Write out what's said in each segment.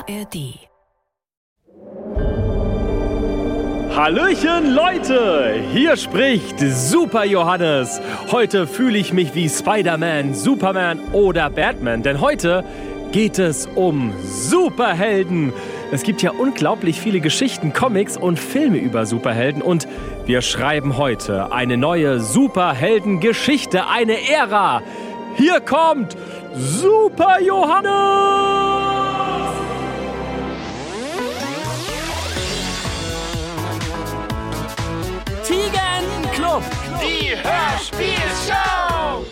ARD. Hallöchen Leute, hier spricht Super Johannes. Heute fühle ich mich wie Spider-Man, Superman oder Batman, denn heute geht es um Superhelden. Es gibt ja unglaublich viele Geschichten, Comics und Filme über Superhelden und wir schreiben heute eine neue Superheldengeschichte, eine Ära. Hier kommt Super Johannes! Tigerenclub, die Hörspielshow!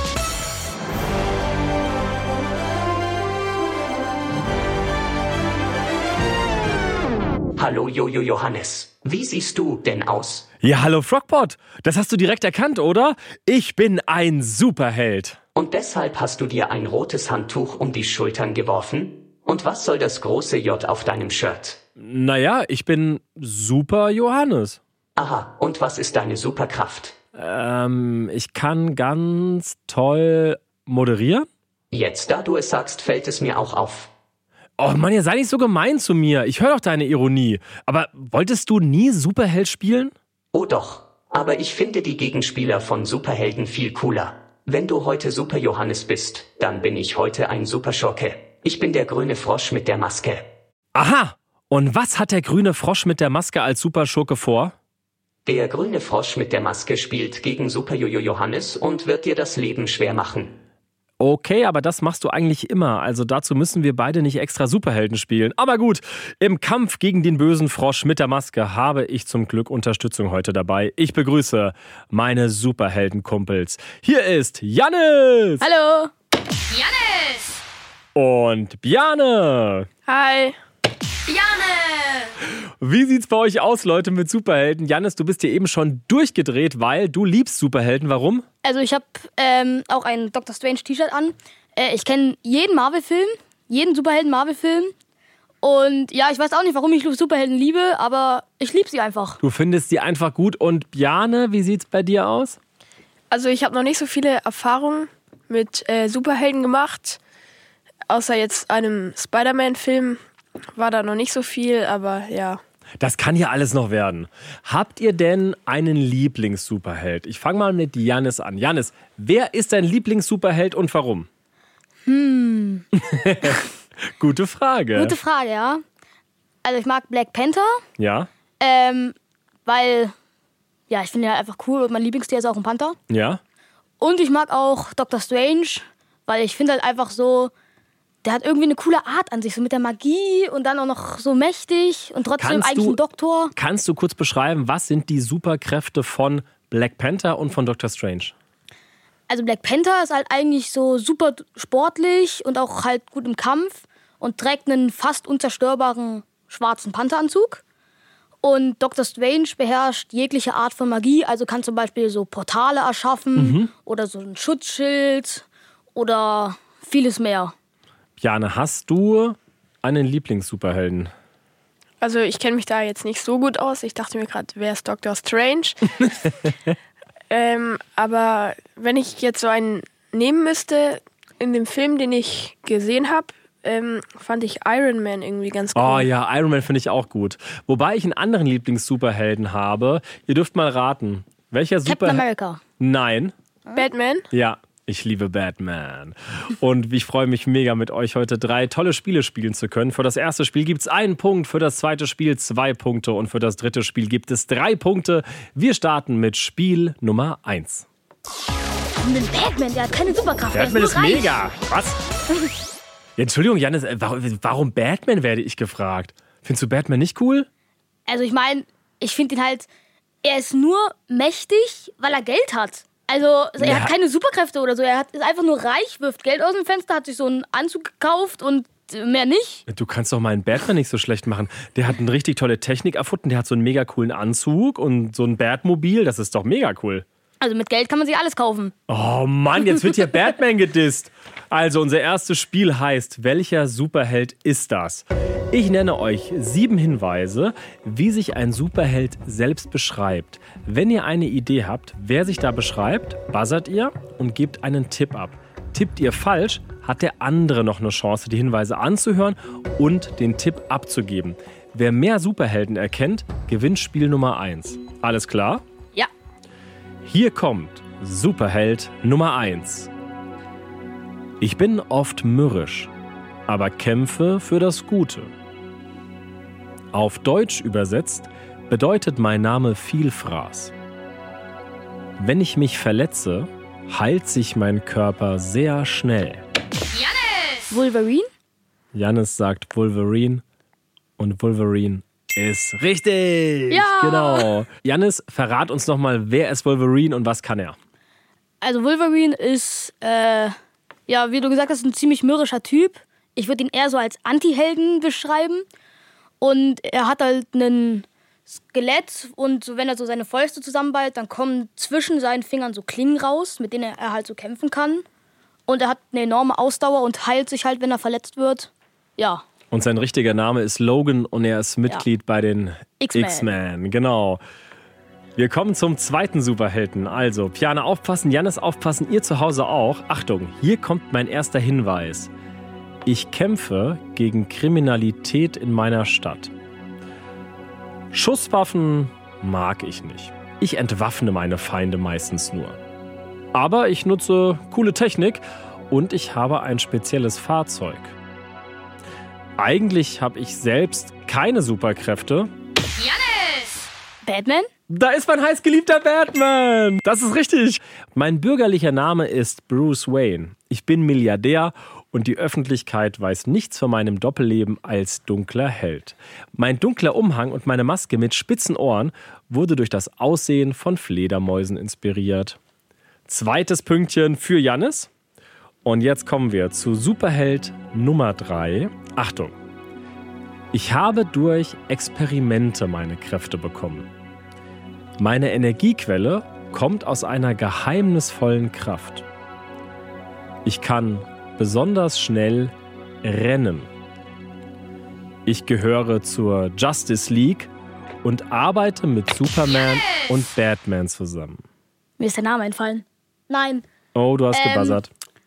Hallo Jojo Johannes, wie siehst du denn aus? Ja, hallo Frogpot, das hast du direkt erkannt, oder? Ich bin ein Superheld. Und deshalb hast du dir ein rotes Handtuch um die Schultern geworfen? Und was soll das große J auf deinem Shirt? Naja, ich bin Super Johannes. Aha, und was ist deine Superkraft? Ich kann ganz toll moderieren. Jetzt, da du es sagst, fällt es mir auch auf. Oh Mann, ihr sei nicht so gemein zu mir. Ich höre doch deine Ironie. Aber wolltest du nie Superheld spielen? Oh doch, aber ich finde die Gegenspieler von Superhelden viel cooler. Wenn du heute Super Johannes bist, dann bin ich heute ein Superschurke. Ich bin der grüne Frosch mit der Maske. Aha, und was hat der grüne Frosch mit der Maske als Superschurke vor? Der grüne Frosch mit der Maske spielt gegen Super Jojo Johannes und wird dir das Leben schwer machen. Okay, aber das machst du eigentlich immer. Also dazu müssen wir beide nicht extra Superhelden spielen. Aber gut, im Kampf gegen den bösen Frosch mit der Maske habe ich zum Glück Unterstützung heute dabei. Ich begrüße meine Superheldenkumpels. Hier ist Jannis! Hallo! Jannis! Und Bjarne! Hi! Janne! Wie sieht's bei euch aus, Leute, mit Superhelden? Jannis, du bist hier eben schon durchgedreht, weil du liebst Superhelden. Warum? Also ich habe auch ein Dr. Strange T-Shirt an. Ich kenne jeden Marvel-Film, jeden Superhelden-Marvel-Film. Und ja, ich weiß auch nicht, warum ich Superhelden liebe, aber ich liebe sie einfach. Du findest sie einfach gut. Und Bjarne, wie sieht's bei dir aus? Also ich habe noch nicht so viele Erfahrungen mit Superhelden gemacht. Außer jetzt einem Spider-Man-Film war da noch nicht so viel, aber ja. Das kann ja alles noch werden. Habt ihr denn einen Lieblings-Superheld? Ich fange mal mit Jannis an. Jannis, wer ist dein Lieblings-Superheld und warum? Gute Frage. Gute Frage, ja. Also ich mag Black Panther, Ja? weil, ja, ich finde ihn halt einfach cool und mein Lieblingstier ist auch ein Panther. Ja? Und ich mag auch Dr. Strange, weil ich finde halt einfach so, der hat irgendwie eine coole Art an sich, so mit der Magie und dann auch noch so mächtig und trotzdem eigentlich ein Doktor. Kannst du kurz beschreiben, was sind die Superkräfte von Black Panther und von Dr. Strange? Also Black Panther ist halt eigentlich so super sportlich und auch halt gut im Kampf und trägt einen fast unzerstörbaren schwarzen Pantheranzug. Und Dr. Strange beherrscht jegliche Art von Magie, also kann zum Beispiel so Portale erschaffen oder so ein Schutzschild oder vieles mehr. Bjarne, hast du einen Lieblings-Superhelden? Also ich kenne mich da jetzt nicht so gut aus. Ich dachte mir gerade, wer ist Dr. Strange? Aber wenn ich jetzt so einen nehmen müsste, in dem Film, den ich gesehen habe, fand ich Iron Man irgendwie ganz cool. Oh ja, Iron Man finde ich auch gut. Wobei ich einen anderen Lieblings-Superhelden habe. Ihr dürft mal raten. Welcher Captain America. Nein. Batman? Ja, ich liebe Batman. Und ich freue mich mega, mit euch heute 3 tolle Spiele spielen zu können. Für das erste Spiel gibt es 1 Punkt, für das zweite Spiel 2 Punkte und für das dritte Spiel gibt es 3 Punkte. Wir starten mit Spiel Nummer 1. Und den Batman, der hat keine Superkraft. Batman der ist nur reich. mega. Was? Ja, Entschuldigung, Jannis, warum Batman, werde ich gefragt. Findest du Batman nicht cool? Also ich meine, ich finde ihn halt, er ist nur mächtig, weil er Geld hat. Also er hat keine Superkräfte oder so, ist einfach nur reich, wirft Geld aus dem Fenster, hat sich so einen Anzug gekauft und mehr nicht. Du kannst doch meinen Batman nicht so schlecht machen. Der hat eine richtig tolle Technik erfunden, der hat so einen mega coolen Anzug und so ein Batmobil, das ist doch mega cool. Also mit Geld kann man sich alles kaufen. Oh Mann, jetzt wird hier Batman gedisst. Also unser erstes Spiel heißt, welcher Superheld ist das? Ich nenne euch 7 Hinweise, wie sich ein Superheld selbst beschreibt. Wenn ihr eine Idee habt, wer sich da beschreibt, buzzert ihr und gebt einen Tipp ab. Tippt ihr falsch, hat der andere noch eine Chance, die Hinweise anzuhören und den Tipp abzugeben. Wer mehr Superhelden erkennt, gewinnt Spiel Nummer 1. Alles klar? Ja. Hier kommt Superheld Nummer 1. Ich bin oft mürrisch, aber kämpfe für das Gute. Auf Deutsch übersetzt bedeutet mein Name Vielfraß. Wenn ich mich verletze, heilt sich mein Körper sehr schnell. Wolverine? Jannis sagt Wolverine und Wolverine ist richtig. Ja. Genau. Jannis, verrat uns nochmal, wer ist Wolverine und was kann er? Also Wolverine ist, wie du gesagt hast, ein ziemlich mürrischer Typ. Ich würde ihn eher so als Anti-Helden beschreiben. Und er hat halt einen Skelett und so, wenn er so seine Fäuste zusammenballt, dann kommen zwischen seinen Fingern so Klingen raus, mit denen er halt so kämpfen kann. Und er hat eine enorme Ausdauer und heilt sich halt, wenn er verletzt wird. Ja. Und sein richtiger Name ist Logan und er ist Mitglied bei den X-Men. Genau. Wir kommen zum zweiten Superhelden. Also, Piane aufpassen, Jannis aufpassen, ihr zu Hause auch. Achtung, hier kommt mein erster Hinweis. Ich kämpfe gegen Kriminalität in meiner Stadt. Schusswaffen mag ich nicht. Ich entwaffne meine Feinde meistens nur. Aber ich nutze coole Technik und ich habe ein spezielles Fahrzeug. Eigentlich habe ich selbst keine Superkräfte. Jannis! Batman? Da ist mein heißgeliebter Batman. Das ist richtig. Mein bürgerlicher Name ist Bruce Wayne. Ich bin Milliardär und die Öffentlichkeit weiß nichts von meinem Doppelleben als dunkler Held. Mein dunkler Umhang und meine Maske mit spitzen Ohren wurde durch das Aussehen von Fledermäusen inspiriert. Zweites Pünktchen für Jannis. Und jetzt kommen wir zu Superheld Nummer 3. Achtung. Ich habe durch Experimente meine Kräfte bekommen. Meine Energiequelle kommt aus einer geheimnisvollen Kraft. Ich kann besonders schnell rennen. Ich gehöre zur Justice League und arbeite mit Superman und Batman zusammen. Mir ist der Name entfallen. Nein. Oh, du hast gebuzzert.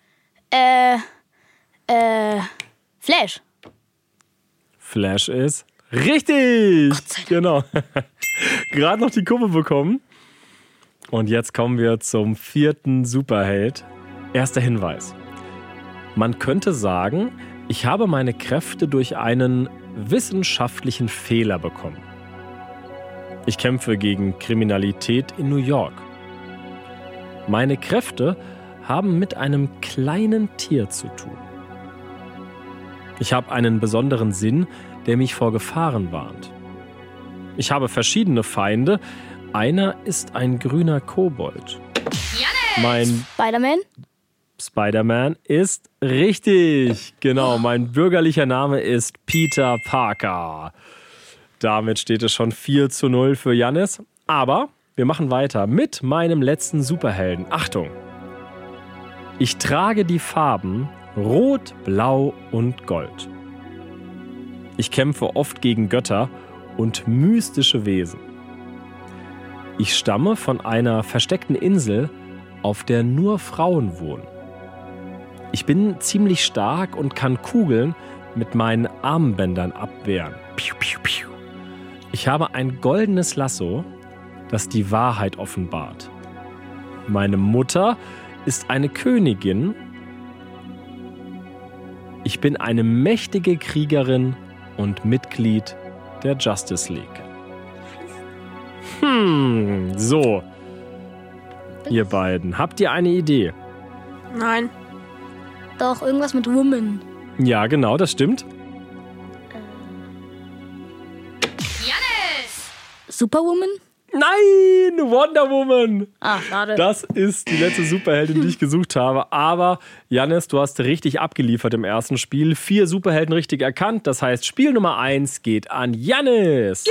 Flash. Flash ist richtig. Gott sei Dank. Genau. Gerade noch die Kurve bekommen. Und jetzt kommen wir zum vierten Superheld. Erster Hinweis. Man könnte sagen, ich habe meine Kräfte durch einen wissenschaftlichen Fehler bekommen. Ich kämpfe gegen Kriminalität in New York. Meine Kräfte haben mit einem kleinen Tier zu tun. Ich habe einen besonderen Sinn, der mich vor Gefahren warnt. Ich habe verschiedene Feinde. Einer ist ein grüner Kobold. Mein Spider-Man ist richtig. Genau, mein bürgerlicher Name ist Peter Parker. Damit steht es schon 4:0 für Jannis. Aber wir machen weiter mit meinem letzten Superhelden. Achtung! Ich trage die Farben Rot, Blau und Gold. Ich kämpfe oft gegen Götter und mystische Wesen. Ich stamme von einer versteckten Insel, auf der nur Frauen wohnen. Ich bin ziemlich stark und kann Kugeln mit meinen Armbändern abwehren. Piu, piu, piu. Ich habe ein goldenes Lasso, das die Wahrheit offenbart. Meine Mutter ist eine Königin. Ich bin eine mächtige Kriegerin und Mitglied der Justice League. So. Ihr beiden, habt ihr eine Idee? Nein. Doch, irgendwas mit Woman. Ja, genau, das stimmt. Superwoman? Nein, Wonder Woman. Ah, schade. Das ist die letzte Superheldin, die ich gesucht habe. Aber, Jannis, du hast richtig abgeliefert im ersten Spiel. 4 Superhelden richtig erkannt. Das heißt, Spiel Nummer 1 geht an Jannis.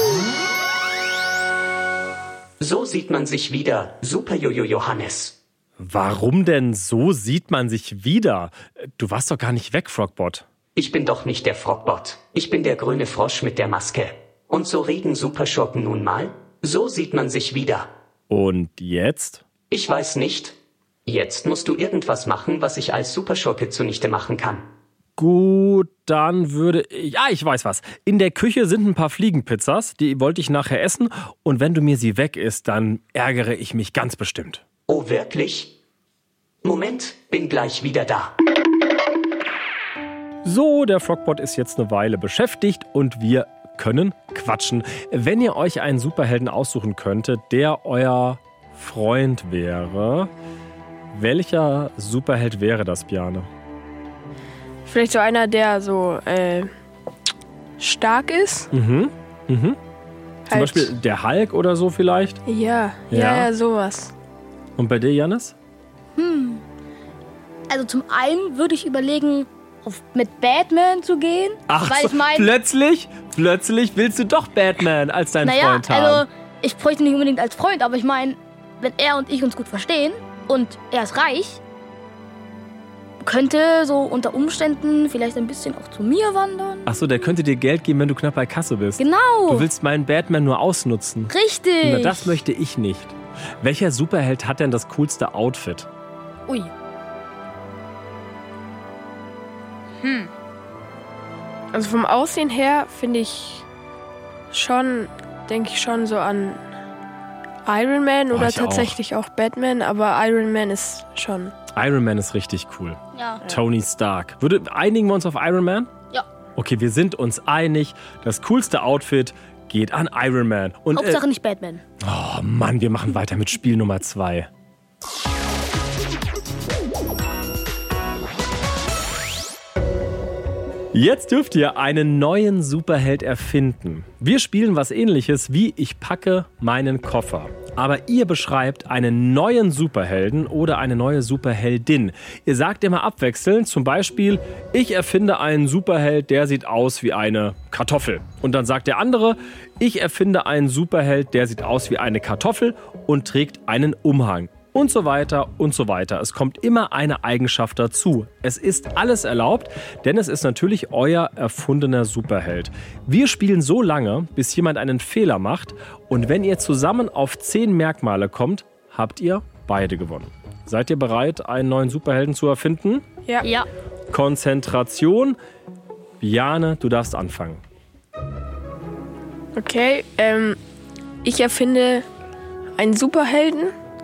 So sieht man sich wieder, Super Jojo Johannes. Warum denn so sieht man sich wieder? Du warst doch gar nicht weg, Frogbot. Ich bin doch nicht der Frogbot. Ich bin der grüne Frosch mit der Maske. Und so reden Superschurken nun mal? So sieht man sich wieder. Und jetzt? Ich weiß nicht. Jetzt musst du irgendwas machen, was ich als Superschurke zunichte machen kann. Gut, dann würde ich... Ja, ich weiß was. In der Küche sind ein paar Fliegenpizzas, die wollte ich nachher essen. Und wenn du mir sie weg isst, dann ärgere ich mich ganz bestimmt. Oh, wirklich? Moment, bin gleich wieder da. So, der Frogpot ist jetzt eine Weile beschäftigt und wir können quatschen. Wenn ihr euch einen Superhelden aussuchen könntet, der euer Freund wäre, welcher Superheld wäre das, Bjarne? Vielleicht so einer, der so stark ist. Zum Halt- Beispiel der Hulk oder so vielleicht? Ja, sowas. Und bei dir, Jannis? Also zum einen würde ich überlegen, mit Batman zu gehen. Ach, weil so, ich meine, plötzlich willst du doch Batman als deinen naja, Freund haben. also ich bräuchte ihn nicht unbedingt als Freund, aber ich meine, wenn er und ich uns gut verstehen und er ist reich, könnte so unter Umständen vielleicht ein bisschen auch zu mir wandern. Ach so, der könnte dir Geld geben, wenn du knapp bei Kasse bist. Genau. Du willst meinen Batman nur ausnutzen. Richtig. Na, das möchte ich nicht. Welcher Superheld hat denn das coolste Outfit? Ui. Also vom Aussehen her finde ich schon, denke ich schon so an Iron Man oder ich tatsächlich auch Batman, aber Iron Man ist schon... Iron Man ist richtig cool. Ja. Tony Stark. Einigen wir uns auf Iron Man? Ja. Okay, wir sind uns einig. Das coolste Outfit geht an Iron Man. Und, Hauptsache nicht Batman. oh Mann, wir machen weiter mit Spiel Nummer 2. Jetzt dürft ihr einen neuen Superheld erfinden. Wir spielen was Ähnliches wie Ich packe meinen Koffer. Aber ihr beschreibt einen neuen Superhelden oder eine neue Superheldin. Ihr sagt immer abwechselnd, zum Beispiel, ich erfinde einen Superheld, der sieht aus wie eine Kartoffel. Und dann sagt der andere, ich erfinde einen Superheld, der sieht aus wie eine Kartoffel und trägt einen Umhang. Und so weiter und so weiter. Es kommt immer eine Eigenschaft dazu. Es ist alles erlaubt, denn es ist natürlich euer erfundener Superheld. Wir spielen so lange, bis jemand einen Fehler macht. Und wenn ihr zusammen auf 10 Merkmale kommt, habt ihr beide gewonnen. Seid ihr bereit, einen neuen Superhelden zu erfinden? Ja. Ja. Konzentration. Bjarne, du darfst anfangen. Okay, ich erfinde einen Superhelden,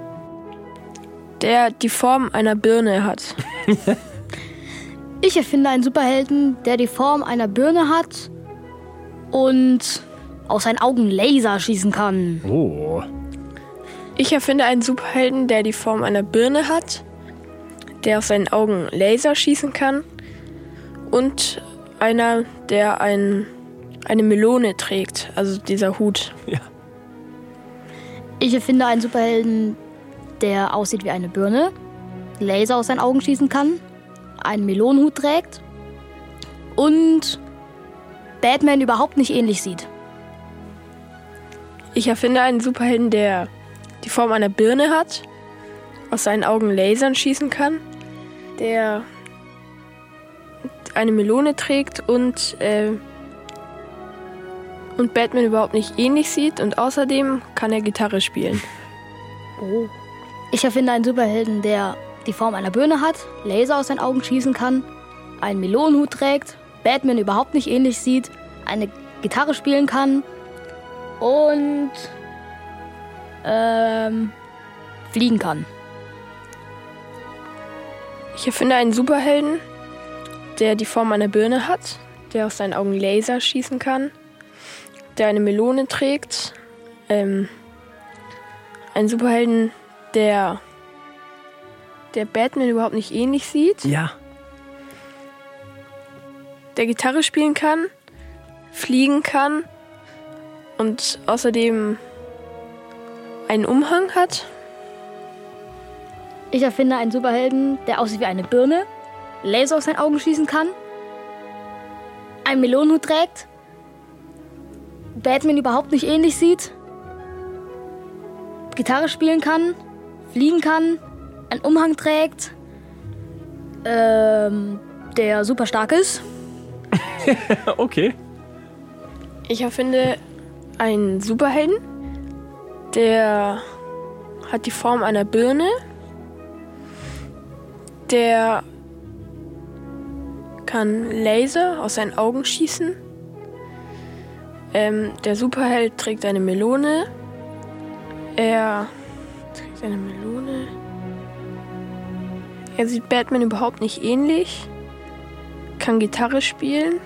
der die Form einer Birne hat. Ich erfinde einen Superhelden, der die Form einer Birne hat und aus seinen Augen Laser schießen kann. Oh. Ich erfinde einen Superhelden, der die Form einer Birne hat, der aus seinen Augen Laser schießen kann und einer, der eine Melone trägt, also dieser Hut. Ja. Ich erfinde einen Superhelden, der aussieht wie eine Birne, Laser aus seinen Augen schießen kann, einen Melonenhut trägt und Batman überhaupt nicht ähnlich sieht. Ich erfinde einen Superhelden, der die Form einer Birne hat, aus seinen Augen Lasern schießen kann, der eine Melone trägt und Batman überhaupt nicht ähnlich sieht und außerdem kann er Gitarre spielen. Oh. Ich erfinde einen Superhelden, der die Form einer Birne hat, Laser aus seinen Augen schießen kann, einen Melonenhut trägt, Batman überhaupt nicht ähnlich sieht, eine Gitarre spielen kann und fliegen kann. Ich erfinde einen Superhelden, der die Form einer Birne hat, der aus seinen Augen Laser schießen kann, der eine Melone trägt, einen Superhelden, der Batman überhaupt nicht ähnlich sieht, Ja. der Gitarre spielen kann, fliegen kann und außerdem einen Umhang hat. Ich erfinde einen Superhelden, der aussieht wie eine Birne, Laser aus seinen Augen schießen kann, einen Melonenhut trägt, Batman überhaupt nicht ähnlich sieht, Gitarre spielen kann, fliegen kann, einen Umhang trägt, der super stark ist. Okay. Ich erfinde einen Superhelden, der hat die Form einer Birne, Der kann Laser aus seinen Augen schießen. Der Superheld trägt eine Melone. Er trägt eine Melone. Er sieht Batman überhaupt nicht ähnlich. Kann Gitarre spielen.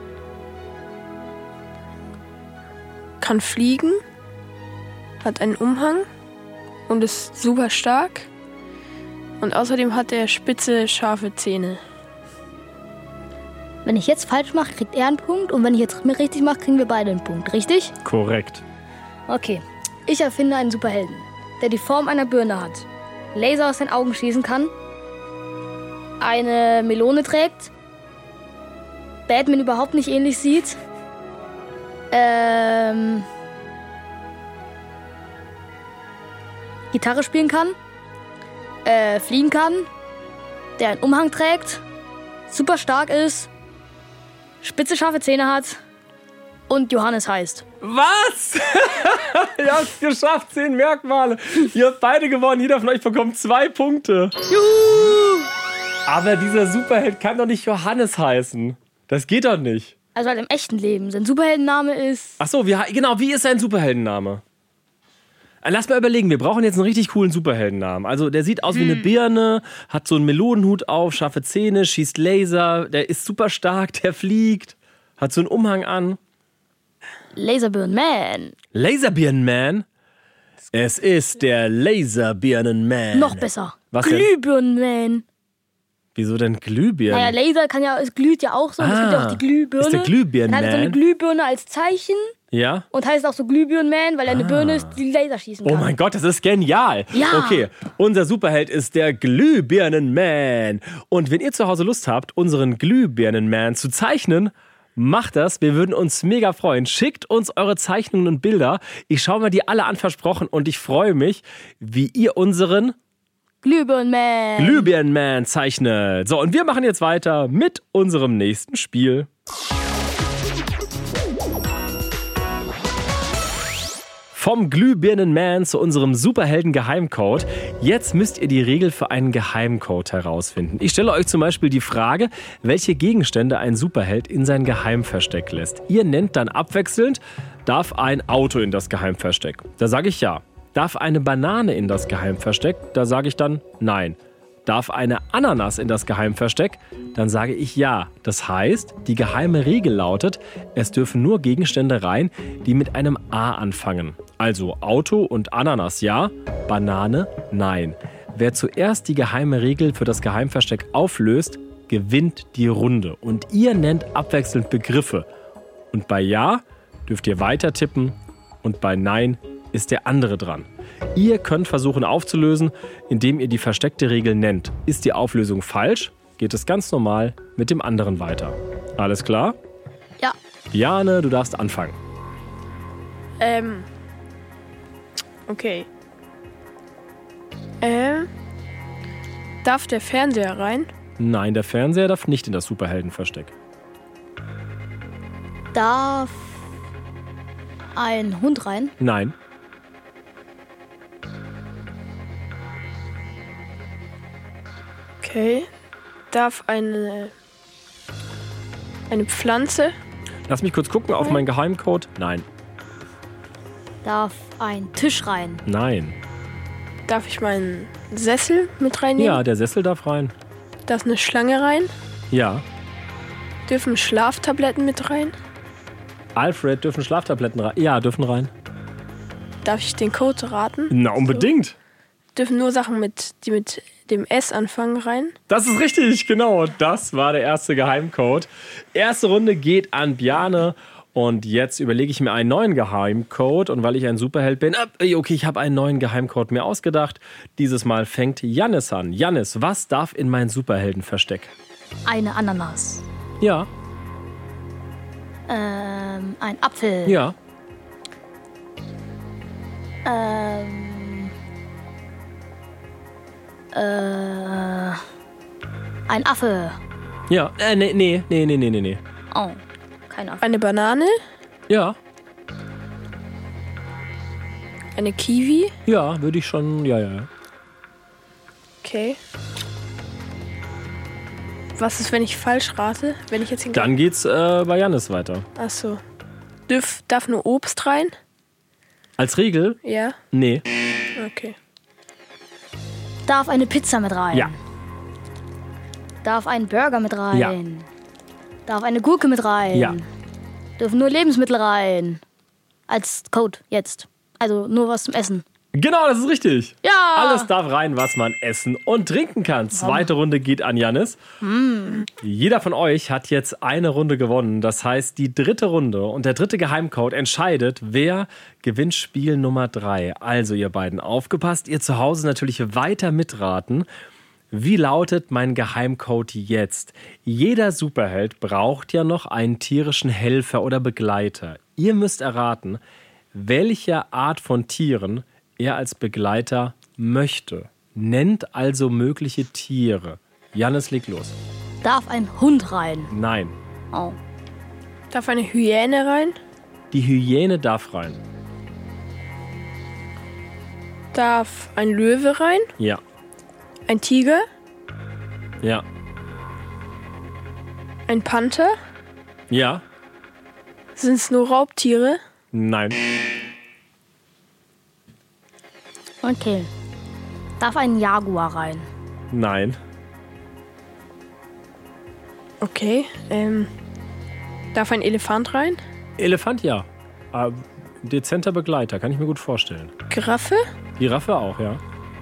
Kann fliegen. Hat einen Umhang. Und ist super stark. Und außerdem hat er spitze, scharfe Zähne. Wenn ich jetzt falsch mache, kriegt er einen Punkt. Und wenn ich jetzt richtig mache, kriegen wir beide einen Punkt. Richtig? Korrekt. Okay. Ich erfinde einen Superhelden, der die Form einer Birne hat, Laser aus den Augen schießen kann, eine Melone trägt, Batman überhaupt nicht ähnlich sieht, Gitarre spielen kann, fliegen kann, der einen Umhang trägt, super stark ist, spitze, scharfe Zähne hat und Johannes heißt. Was? Ihr habt es geschafft, 10 Merkmale. Ihr habt beide gewonnen, jeder von euch bekommt 2 Punkte. Juhu! Aber dieser Superheld kann doch nicht Johannes heißen. Das geht doch nicht. Also halt im echten Leben. Sein Superheldenname ist... Ach so, wie ist sein Superheldenname? Lass mal überlegen, wir brauchen jetzt einen richtig coolen Superheldennamen. Also der sieht aus wie eine Birne, hat so einen Melonenhut auf, scharfe Zähne, schießt Laser, der ist super stark, der fliegt, hat so einen Umhang an. Laserbirnenman. Laserbirnenman? Es ist der Laserbirnenman. Noch besser. Was denn? Glühbirnenman. Wieso denn Glühbirnen? Naja, Laser es glüht ja auch so. Es gibt ja auch die Glühbirne. Ist der Glühbirnenman? Dann hat er so eine Glühbirne als Zeichen. Ja? Und heißt auch so Glühbirnenman, weil er eine Birne ist, die Laser schießen kann. Oh mein Gott, das ist genial. Ja. Okay, unser Superheld ist der Glühbirnenman. Und wenn ihr zu Hause Lust habt, unseren Glühbirnenman zu zeichnen, macht das. Wir würden uns mega freuen. Schickt uns eure Zeichnungen und Bilder. Ich schaue mir die alle an, versprochen. Und ich freue mich, wie ihr unseren Glühbirnenman zeichnet. So, und wir machen jetzt weiter mit unserem nächsten Spiel. Vom Glühbirnenman zu unserem Superhelden-Geheimcode. Jetzt müsst ihr die Regel für einen Geheimcode herausfinden. Ich stelle euch zum Beispiel die Frage, welche Gegenstände ein Superheld in sein Geheimversteck lässt. Ihr nennt dann abwechselnd, darf ein Auto in das Geheimversteck? Da sage ich ja. Darf eine Banane in das Geheimversteck? Da sage ich dann nein. Darf eine Ananas in das Geheimversteck? Dann sage ich ja. Das heißt, die geheime Regel lautet, es dürfen nur Gegenstände rein, die mit einem A anfangen. Also Auto und Ananas ja, Banane nein. Wer zuerst die geheime Regel für das Geheimversteck auflöst, gewinnt die Runde. Und ihr nennt abwechselnd Begriffe. Und bei Ja dürft ihr weiter tippen und bei Nein ist der andere dran. Ihr könnt versuchen aufzulösen, indem ihr die versteckte Regel nennt. Ist die Auflösung falsch, geht es ganz normal mit dem anderen weiter. Alles klar? Ja. Jane, du darfst anfangen. Okay. Darf der Fernseher rein? Nein, der Fernseher darf nicht in das Superheldenversteck. Darf ein Hund rein? Nein. Okay. Darf eine Pflanze? Lass mich kurz gucken auf meinen Geheimcode. Nein. Darf ein Tisch rein? Nein. Darf ich meinen Sessel mit reinnehmen? Ja, der Sessel darf rein. Darf eine Schlange rein? Ja. Dürfen Schlaftabletten mit rein? Alfred, dürfen Schlaftabletten rein? Ja, dürfen rein. Darf ich den Code raten? Na, unbedingt. Dürfen nur Sachen die mit dem S anfangen rein? Das ist richtig, genau. Das war der erste Geheimcode. Erste Runde geht an Bjarne. Und jetzt überlege ich mir einen neuen Geheimcode. Und weil ich ein Superheld bin, okay, ich habe einen neuen Geheimcode mir ausgedacht. Dieses Mal fängt Jannis an. Jannis, was darf in mein Superheldenversteck? Eine Ananas. Ja. Ein Apfel. Ja. Ein Affe. Ja. Nee. Oh, kein Affe. Eine Banane? Ja. Eine Kiwi? Ja, würde ich schon. Ja. Okay. Was ist, wenn ich falsch rate? Wenn ich jetzt Dann geht's bei Jannis weiter. Achso. Darf nur Obst rein? Als Regel? Ja. Nee. Okay. Darf eine Pizza mit rein? Ja. Darf ein Burger mit rein? Ja. Darf eine Gurke mit rein? Ja. Dürfen nur Lebensmittel rein? Als Code jetzt. Also nur was zum Essen. Genau, das ist richtig. Ja! Alles darf rein, was man essen und trinken kann. Zweite Runde geht an Jannis. Jeder von euch hat jetzt eine Runde gewonnen. Das heißt, die dritte Runde und der dritte Geheimcode entscheidet, wer gewinnt Spiel Nummer 3. Also ihr beiden, aufgepasst, ihr zu Hause natürlich weiter mitraten. Wie lautet mein Geheimcode jetzt? Jeder Superheld braucht ja noch einen tierischen Helfer oder Begleiter. Ihr müsst erraten, welche Art von Tieren er als Begleiter möchte. Nennt also mögliche Tiere. Jannis, leg los. Darf ein Hund rein? Nein. Oh. Darf eine Hyäne rein? Die Hyäne darf rein. Darf ein Löwe rein? Ja. Ein Tiger? Ja. Ein Panther? Ja. Sind es nur Raubtiere? Nein. Okay. Darf ein Jaguar rein? Nein. Okay. Darf ein Elefant rein? Elefant ja. Dezenter Begleiter, kann ich mir gut vorstellen. Giraffe? Giraffe auch, ja.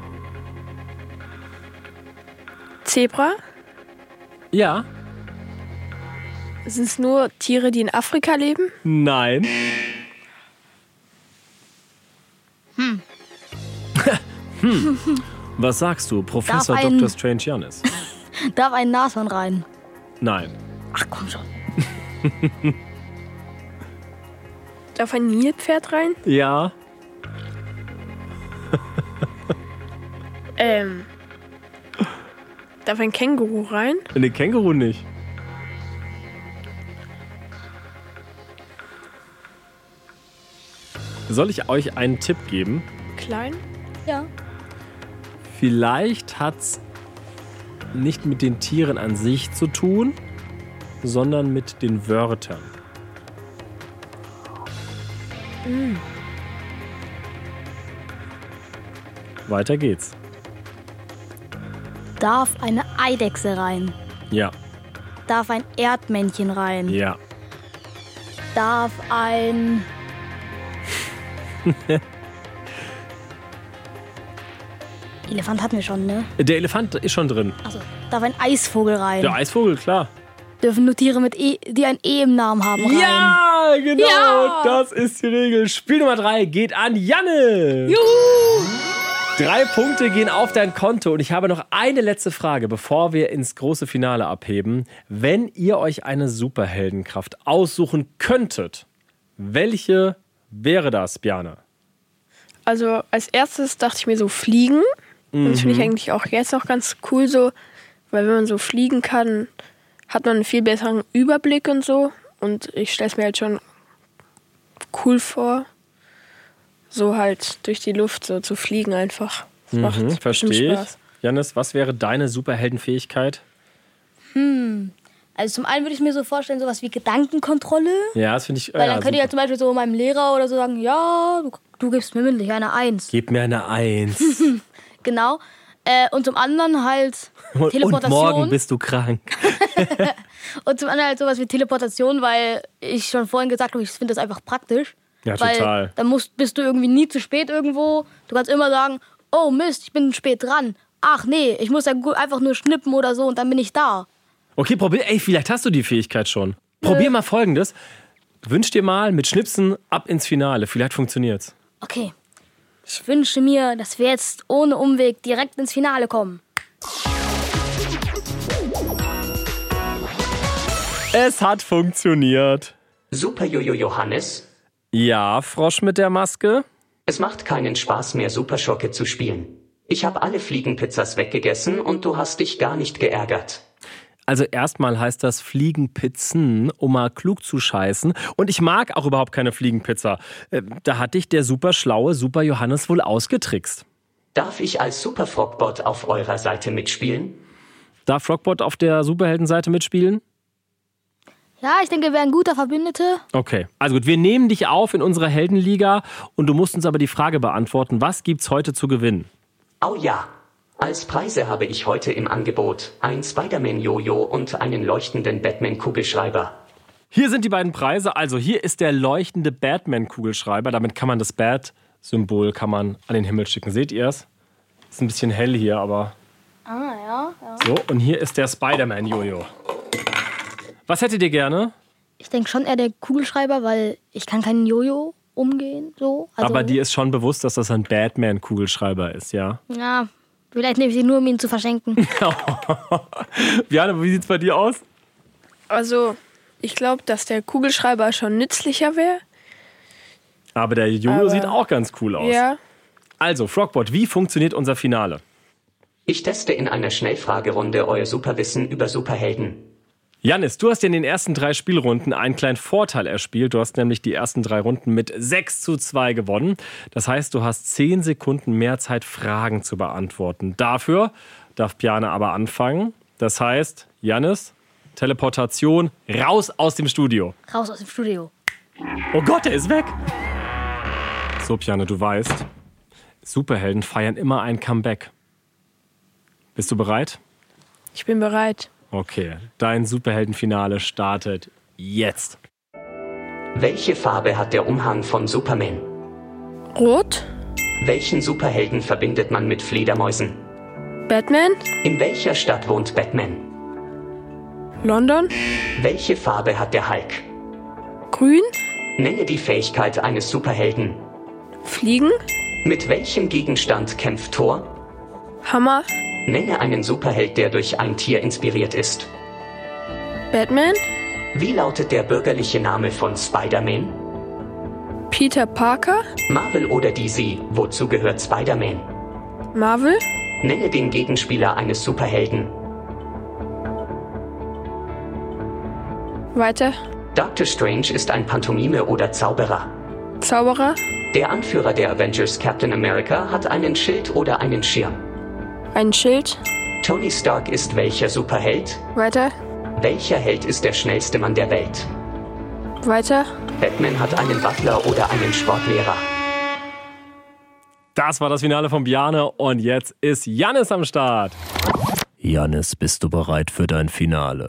Zebra? Ja. Sind es nur Tiere, die in Afrika leben? Nein. Was sagst du, Professor Darf ein- Dr. Strange Jannis? Darf ein Nashorn rein? Nein. Ach komm schon. Darf ein Nilpferd rein? Ja. Darf ein Känguru rein? Ne, Känguru nicht. Soll ich euch einen Tipp geben? Klein? Ja. Vielleicht hat's nicht mit den Tieren an sich zu tun, sondern mit den Wörtern. Weiter geht's. Darf eine Eidechse rein? Ja, Darf ein Erdmännchen rein? ja. Darf ein... Elefant hatten wir schon, ne? Der Elefant ist schon drin. Also, darf ein Eisvogel rein? Der Eisvogel, klar. Dürfen nur Tiere mit E, die ein E im Namen haben, rein? Ja, genau, Ja! das ist die Regel. Spiel Nummer 3 geht an Janne. Juhu! 3 Punkte gehen auf dein Konto und ich habe noch eine letzte Frage, bevor wir ins große Finale abheben. Wenn ihr euch eine Superheldenkraft aussuchen könntet, welche wäre das, Bjarne? Also als erstes dachte ich mir so Fliegen. Und das finde ich eigentlich auch jetzt noch ganz cool so, weil wenn man so fliegen kann, hat man einen viel besseren Überblick und so. Und ich stelle es mir halt schon cool vor, so halt durch die Luft so zu fliegen einfach. Das macht bestimmt Verstehe ich. Spaß. Jannis, was wäre deine Superheldenfähigkeit? Also zum einen würde ich mir so vorstellen, sowas wie Gedankenkontrolle. Ja, das finde ich. Weil dann könnte ich ja zum Beispiel so meinem Lehrer oder so sagen, ja, du gibst mir mündlich eine 1. Gib mir eine 1. Genau. Und zum anderen halt Und Teleportation. morgen bist du krank. Und zum anderen halt sowas wie Teleportation, weil ich schon vorhin gesagt habe, ich finde das einfach praktisch. Ja, weil total. Dann bist du irgendwie nie zu spät irgendwo. Du kannst immer sagen, oh Mist, ich bin spät dran. Ach nee, ich muss dann einfach nur schnippen oder so und dann bin ich da. Okay, probier. Ey, vielleicht hast du die Fähigkeit schon. Probier mal Folgendes. Wünsch dir mal mit Schnipsen ab ins Finale. Vielleicht funktioniert's. Okay. Ich wünsche mir, dass wir jetzt ohne Umweg direkt ins Finale kommen. Es hat funktioniert. Super Jojo Johannes, Ja, Frosch mit der Maske. es macht keinen Spaß mehr, Super Schurke zu spielen. Ich habe alle Fliegenpizzas weggegessen und du hast dich gar nicht geärgert. Also erstmal heißt das Fliegenpizzen, um mal klug zu scheißen. Und ich mag auch überhaupt keine Fliegenpizza. Da hat dich der super schlaue Super Johannes wohl ausgetrickst. Darf ich als Super Frogbot auf eurer Seite mitspielen? Darf Frogpot auf der Superheldenseite mitspielen? Ja, ich denke, er wäre ein guter Verbündeter. Okay, also gut, wir nehmen dich auf in unserer Heldenliga und du musst uns aber die Frage beantworten, was gibt's heute zu gewinnen? Oh ja. Als Preise habe ich heute im Angebot ein Spider-Man-Jojo und einen leuchtenden Batman-Kugelschreiber. Hier sind die beiden Preise. Also hier ist der leuchtende Batman-Kugelschreiber. Damit kann man das Bat-Symbol an den Himmel schicken. Seht ihr es? Ist ein bisschen hell hier, aber... Ja. So, und hier ist der Spider-Man-Jojo. Was hättet ihr gerne? Ich denke schon eher der Kugelschreiber, weil ich kann keinen Jojo umgehen. So. Also, aber dir ist schon bewusst, dass das ein Batman-Kugelschreiber ist, ja? Ja, vielleicht nehme ich ihn nur, um ihn zu verschenken. Bjarne, wie sieht's bei dir aus? Also, ich glaube, dass der Kugelschreiber schon nützlicher wäre. Aber der Jojo sieht auch ganz cool aus. Ja. Also, Frogpot, wie funktioniert unser Finale? Ich teste in einer Schnellfragerunde euer Superwissen über Superhelden. Jannis, du hast ja in den ersten 3 Spielrunden einen kleinen Vorteil erspielt. Du hast nämlich die ersten 3 Runden mit 6:2 gewonnen. Das heißt, du hast 10 Sekunden mehr Zeit, Fragen zu beantworten. Dafür darf Bjarne aber anfangen. Das heißt, Jannis, Teleportation, raus aus dem Studio. Raus aus dem Studio. Oh Gott, der ist weg. So, Bjarne, du weißt, Superhelden feiern immer ein Comeback. Bist du bereit? Ich bin bereit. Okay, dein Superheldenfinale startet jetzt. Welche Farbe hat der Umhang von Superman? Rot. Welchen Superhelden verbindet man mit Fledermäusen? Batman. In welcher Stadt wohnt Batman? London. Welche Farbe hat der Hulk? Grün. Nenne die Fähigkeit eines Superhelden. Fliegen. Mit welchem Gegenstand kämpft Thor? Hammer. Nenne einen Superheld, der durch ein Tier inspiriert ist. Batman. Wie lautet der bürgerliche Name von Spider-Man? Peter Parker. Marvel oder DC, wozu gehört Spider-Man? Marvel. Nenne den Gegenspieler eines Superhelden. Weiter. Doctor Strange ist ein Pantomime oder Zauberer. Zauberer. Der Anführer der Avengers, Captain America, hat einen Schild oder einen Schirm. Ein Schild. Tony Stark ist welcher Superheld? Weiter. Welcher Held ist der schnellste Mann der Welt? Weiter. Batman hat einen Butler oder einen Sportlehrer. Das war das Finale von Bjarne und jetzt ist Jannis am Start. Jannis, bist du bereit für dein Finale?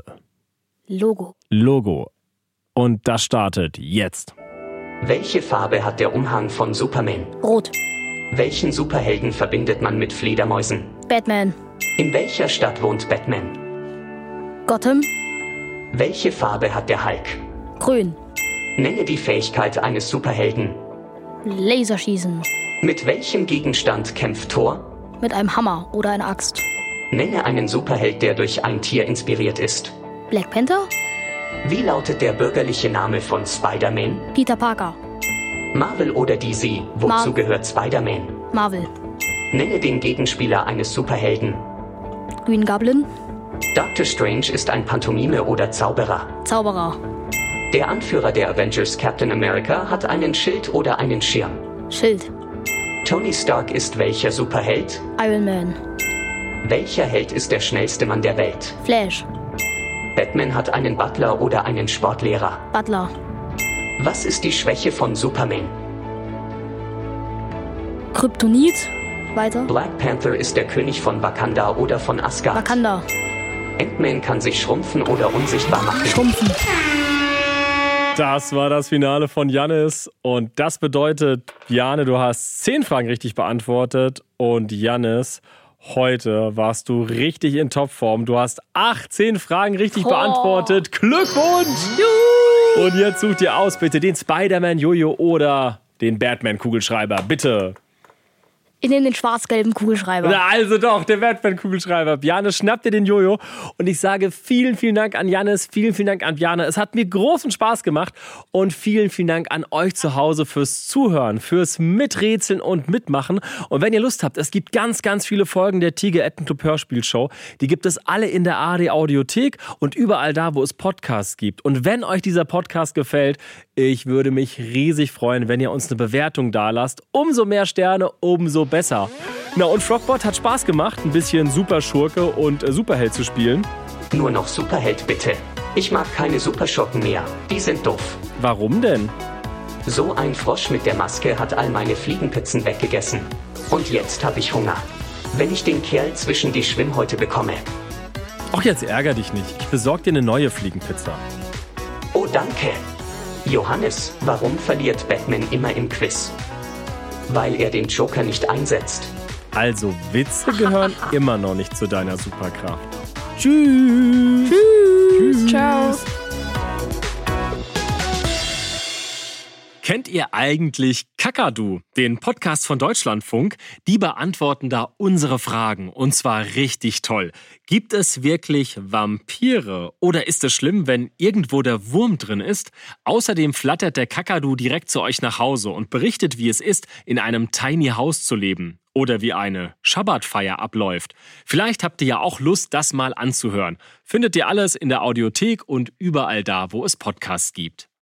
Logo. Und das startet jetzt. Welche Farbe hat der Umhang von Superman? Rot. Welchen Superhelden verbindet man mit Fledermäusen? Batman. In welcher Stadt wohnt Batman? Gotham. Welche Farbe hat der Hulk? Grün. Nenne die Fähigkeit eines Superhelden. Laserschießen. Mit welchem Gegenstand kämpft Thor? Mit einem Hammer oder einer Axt. Nenne einen Superheld, der durch ein Tier inspiriert ist. Black Panther. Wie lautet der bürgerliche Name von Spider-Man? Peter Parker. Marvel oder DC, wozu gehört Spider-Man? Marvel. Nenne den Gegenspieler eines Superhelden. Green Goblin. Doctor Strange ist ein Pantomime oder Zauberer. Zauberer. Der Anführer der Avengers, Captain America, hat einen Schild oder einen Schirm. Schild. Tony Stark ist welcher Superheld? Iron Man. Welcher Held ist der schnellste Mann der Welt? Flash. Batman hat einen Butler oder einen Sportlehrer. Butler. Was ist die Schwäche von Superman? Kryptonit. Weiter. Black Panther ist der König von Wakanda oder von Asgard. Wakanda. Ant-Man kann sich schrumpfen oder unsichtbar machen. Schrumpfen. Das war das Finale von Jannis und das bedeutet, Bjarne, du hast 10 Fragen richtig beantwortet und Jannis, heute warst du richtig in Topform. Du hast 18 Fragen richtig beantwortet. Glückwunsch! Juhu. Und jetzt such dir aus bitte den Spider-Man-Jojo oder den Batman-Kugelschreiber. Bitte. Ich nehme den schwarz-gelben Kugelschreiber. Na also doch, der Batman-Kugelschreiber. Bjarne, schnapp dir den Jojo. Und ich sage vielen, vielen Dank an Jannis, vielen, vielen Dank an Bjarne. Es hat mir großen Spaß gemacht. Und vielen, vielen Dank an euch zu Hause fürs Zuhören, fürs Miträtseln und Mitmachen. Und wenn ihr Lust habt, es gibt ganz, ganz viele Folgen der Tiger Ettenclub Hörspielshow. Die gibt es alle in der ARD Audiothek und überall da, wo es Podcasts gibt. Und wenn euch dieser Podcast gefällt, ich würde mich riesig freuen, wenn ihr uns eine Bewertung dalasst. Umso mehr Sterne, umso besser. Na und Frogbot hat Spaß gemacht, ein bisschen Superschurke und Superheld zu spielen. Nur noch Superheld bitte. Ich mag keine Superschurken mehr. Die sind doof. Warum denn? So ein Frosch mit der Maske hat all meine Fliegenpizzen weggegessen. Und jetzt habe ich Hunger. Wenn ich den Kerl zwischen die Schwimmhäute bekomme. Ach, jetzt ärger dich nicht. Ich besorge dir eine neue Fliegenpizza. Oh, danke. Johannes, warum verliert Batman immer im Quiz? Weil er den Joker nicht einsetzt. Also, Witze gehören immer noch nicht zu deiner Superkraft. Tschüss. Tschüss. Ciao. Kennt ihr eigentlich Kakadu, den Podcast von Deutschlandfunk? Die beantworten da unsere Fragen und zwar richtig toll. Gibt es wirklich Vampire oder ist es schlimm, wenn irgendwo der Wurm drin ist? Außerdem flattert der Kakadu direkt zu euch nach Hause und berichtet, wie es ist, in einem Tiny House zu leben oder wie eine Schabbatfeier abläuft. Vielleicht habt ihr ja auch Lust, das mal anzuhören. Findet ihr alles in der Audiothek und überall da, wo es Podcasts gibt.